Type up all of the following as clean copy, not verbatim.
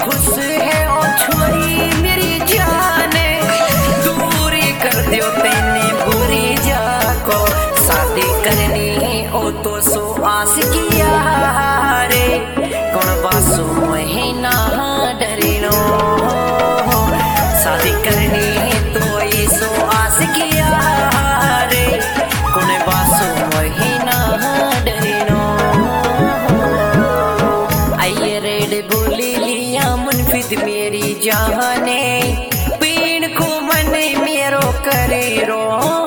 खुश है ओ छोरी मेरी जाने, दूरी कर दियो तेने बुरी जाको, शादी करनी ओ तो सो आस किया रे, कौन बासो महीना डरिनो, शादी करनी तो ये सो आस किया रे, कौन बासो महीना डरिनो। आइए रेड बोली लिया मुनफिद मेरी जाने, पीण को मन मेरो करे रो,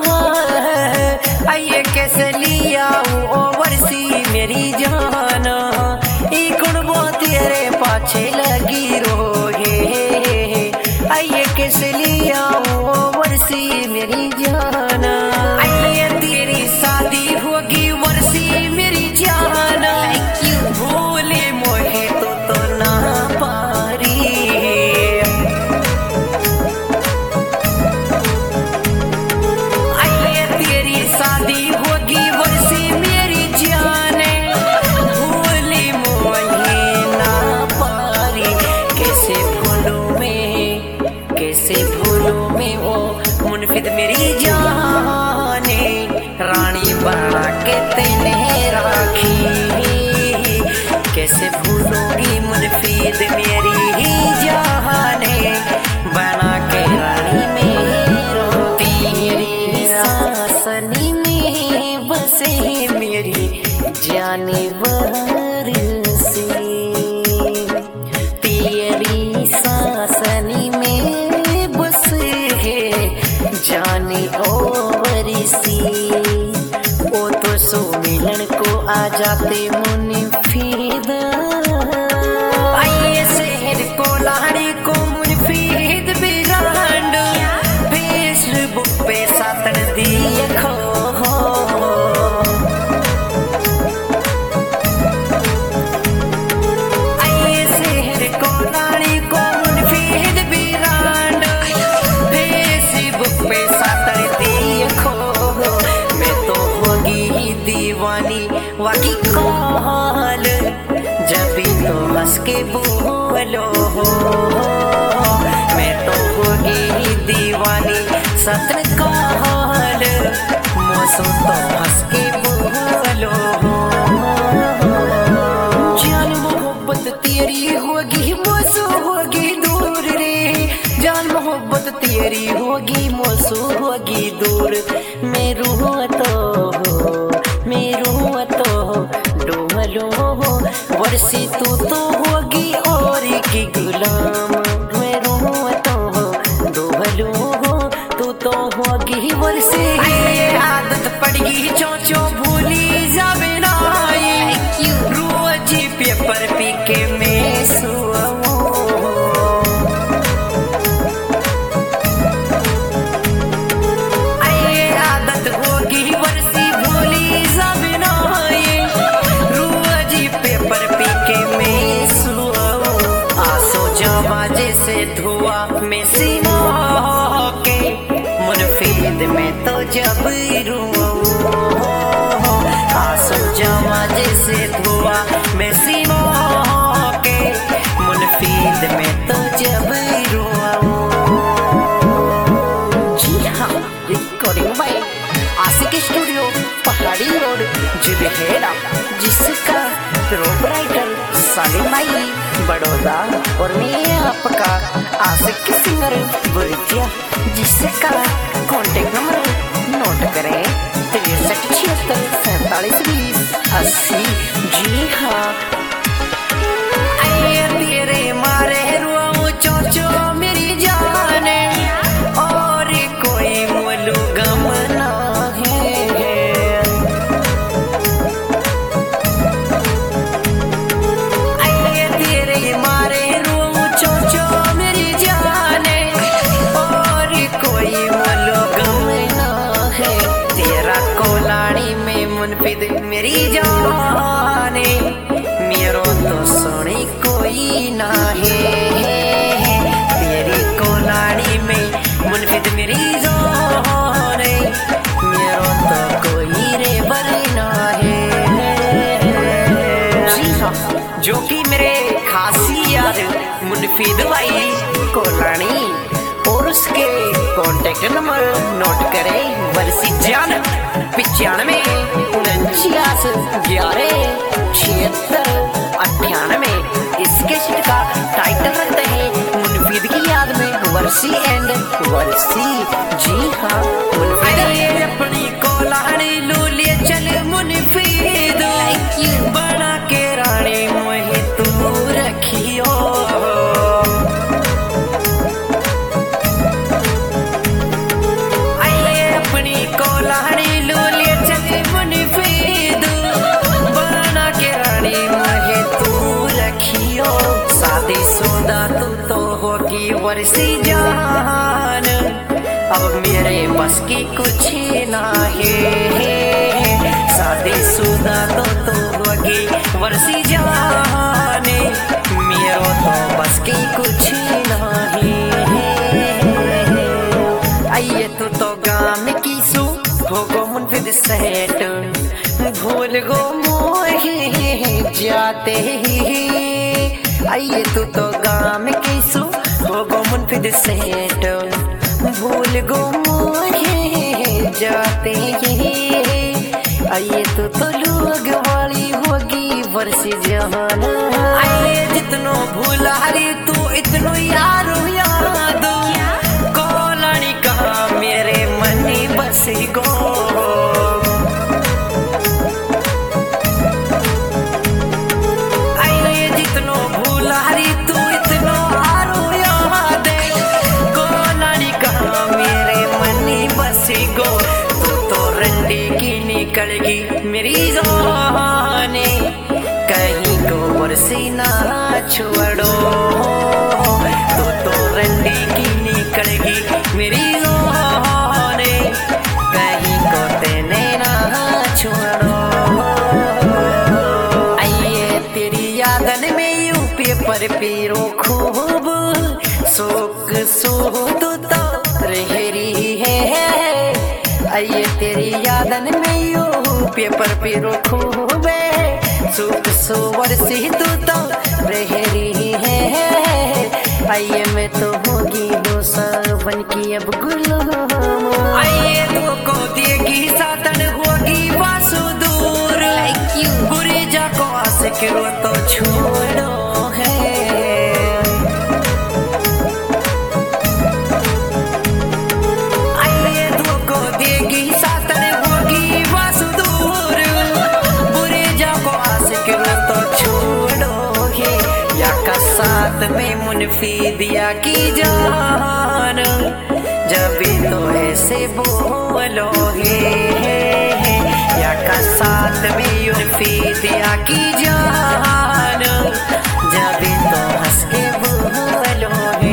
आइए कैसे लिया ओवरसी मेरी जान, इकुण वो तेरे पाछे लगी रोगे, आइए कैसे लिया ओवरसी मेरी जान, आइए तेरी शादी होगी वर्षी मेरी जान, भूले मोहे तो ना पारी, आइए तेरी शादी होगी वर्षी मेरी जाने, भूले मोहे ना पारी, कैसे भूलूं में वो मुनफिद मेरी जाने, रानी बना के तेने राखी, कैसे भूलूंगी मुनफिद मेरी जाने, बना के रानी मेरो, तेरी सासनी में बसे मेरी जाने वर्षी, तेरी सासनी में बसे जाने ओवरसी, ओ तो सो मिलन को आ जाते मुनफिद, आइए शहर को लाड़ी को मुनफिद बिरांड, फेसबुक पे सातन दिए खो, आइए शहर को लाड़ी को मुनफिद बिरांड, फेसबुक पे सातन दिए खो, मैं तो होगी दीवानी वाकी कॉल, जब भी तो हंस के बोलो, मैं तो होगी दीवानी सतन कॉल, मौसम तो हंस के बोलो, जान मोहब्बत तेरी होगी मौसू होगी दूर रे, जान मोहब्बत तेरी होगी मौसू होगी दूर, मैं रूह तो डोलो, वर्षी तू तो होगी और की गुलाम, मैं रूह तो डोलो, तू तो होगी वर्षी, आदत पड़गी चोचो भूली जावे ना, रोज पेपर पी के मैं सुआऊं, आदत होगी वर्षी भूली जावे ना, रोज पेपर पी के मैं सुआऊं, आसो जावा जैसे धुआं में सीमा के, मुनफिद में तो जब रूआऊं, आसो जावा जैसे धुआं में सीमा के, मुनफिद में तो जब रूआऊं। जी हाँ, recording by Ashiq studio Pahadi road Jubehera, जिसका प्रोपराइटर सालिम भाई बड़ौदा, और मैं आपका आशिक सिंगर बुरजिया, जिसका कॉन्टेक्ट नंबर नोट करें 6376472080। जी हाँ, आइए तेरे मारे रुआऊं चोचो मेरी जाने, और कोई मोलू गम ना है, आइए तेरे मारे रुआऊं चोचो मेरी जाने, और कोई मुनफीद भाई कोलानी और उसके कॉन्टेक्ट नंबर नोट करें। वर्षी जान 95 11 76 98। इसके शिट का टाइटल रखते हैं मुनफीद की याद में वर्षी एंड वर्षी। जी हाँ मुनफीद अपनी कोलानी लूलिए चल मुनफीद बना के रानी मोहे तू रखियो। आइए अपनी कोलानी लूलिए चल मुनफीद बना के रानी मोहे तू रखियो। शादी शुदा तू तो होगी वर्षी जान अब मेरे बस की कुछ ना है। शादी शुदा तो होगी वर्षी जान मेरो तो बस की कुछ ना है। आइए तो गाम की सू होगो मुनफिद सेट भूल गो मोहे जाते ही। आइए तो गाम की सू होगो मुनफिद सेट भूल गो मोहे जाते ही। आइए तो लोग वाली होगी वर्षी जान। आइए जितनो भूलारी तू इतनो यारो याद कोलानी कहा मेरे मनी बसी गो। आइए जितनो भूलारी तू इतनो यारो याद कोलानी कहा मेरे मनी बसी गो। तो रंडी की निकलगी मेरी जाने कहीं को वर्षी ना छोड़ो। तो रंडी की निकलगी मेरी जाने कहीं को तेने ना छोड़ो। आइए तेरी यादन में यूं पेपर पीरो खूब शोक सूद तो रहरी है। आइए तेरी यादन में यू पेपर पीरो खूबे सुख सोवर से तू तो रहरी है। आइए मैं तो होगी दोसर बन की अब गुलाम। आइए तो को देगी सातन होगी वासु दूर बुरी जा को आस करो तो छोड़ो है। साथ में मुनफीदिया की जान जब तो ऐसे बोलोगे या का साथ में मुनफीदिया की जान जब तो हंस के बोलोगे।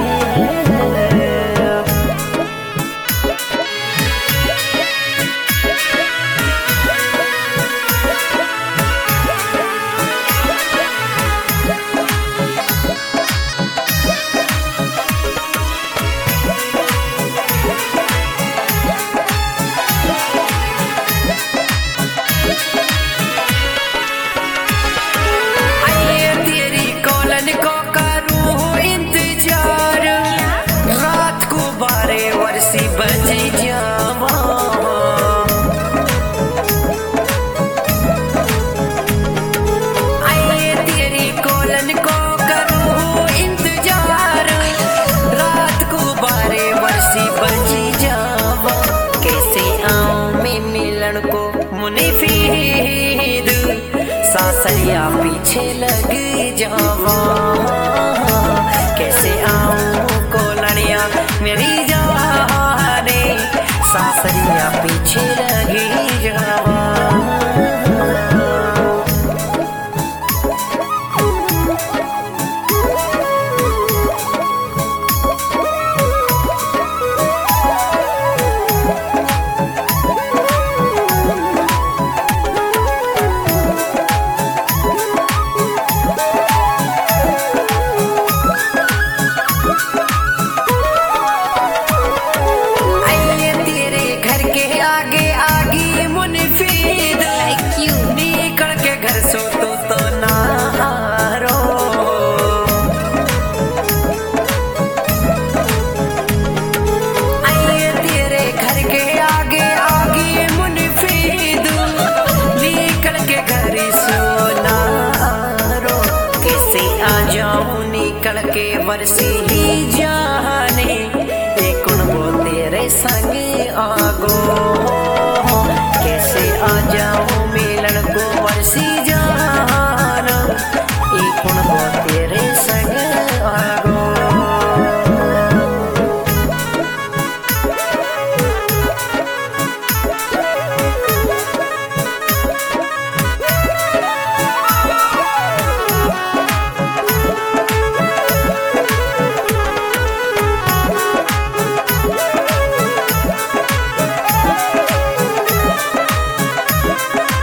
मुनफीद सासरिया पीछे लग जावा कैसे आऊं कोलनिया मेरी जाने सासरिया पीछे लग जावा। आ जाऊं निकल के बरसी ही जाने, एक वो तेरे संग आगो।